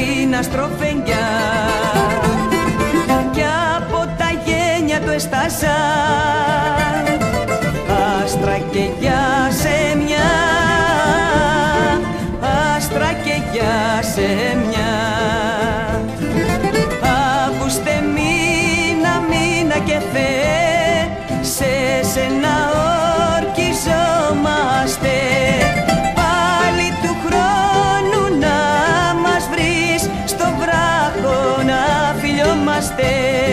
στην αστροφενιά κι από τα γένια του εστάζα άστρα και γεια σε μια, άστρα και γεια σε μια. Αύγουστε μήνα και Θεέ, σε σένα ορκιζόμαστε. Πάλι του χρόνου να μας βρεις, στο βράχο να φιλιόμαστε.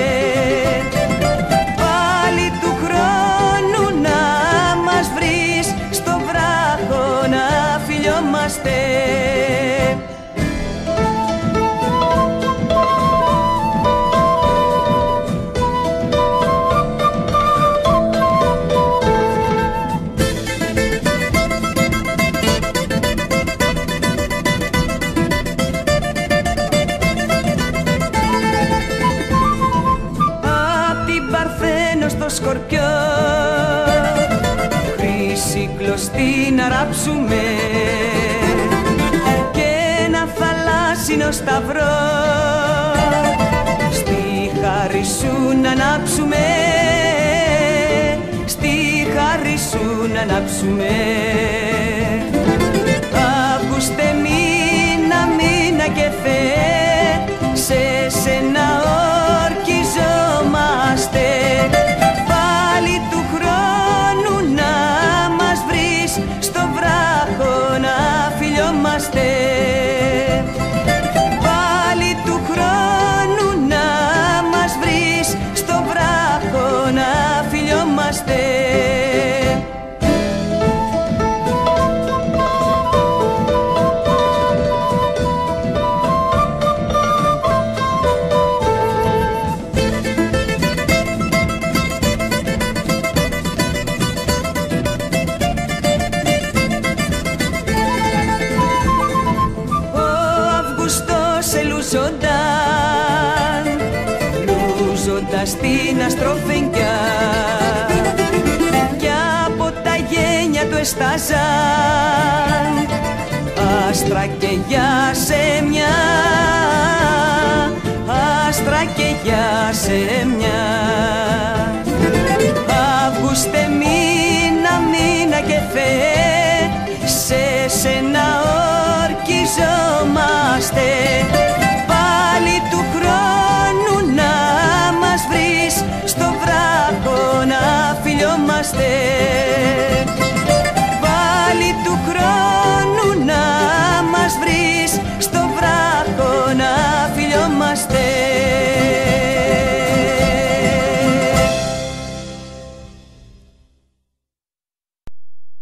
Πάλι του χρόνου να μας βρεις, στο βράχο να φιλιόμαστε. Στο Σκορπιό χρύση κλωστή να ράψουμε και ένα θαλάσσινο σταυρό στη χάρη σου να ανάψουμε, στη χάρη σου να ανάψουμε. Αύγουστε μήνα και Θεέ, σε σένα ορκιζόμαστε. Πάλι του χρόνου να μας βρεις, στο βράχο να φιλιόμαστε. Πάλι του χρόνου να μας βρεις, στο βράχο να φιλιόμαστε. Λούζοντας στην αστροφενιά κι από τα γένια του εστάζαν άστρα και γεια σε μια, άστρα και γεια σε μια. Αύγουστε μήνα και Θεέ, σε σένα ορκιζόμαστε. Πάλι του χρόνου να μας βρεις, στο βράχο να φιλιόμαστε.